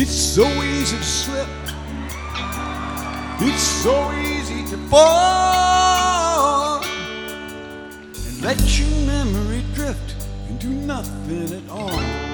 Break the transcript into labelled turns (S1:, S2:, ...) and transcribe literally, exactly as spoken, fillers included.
S1: It's so easy to slip. It's so easy to fall and let your memory drift and do nothing at all.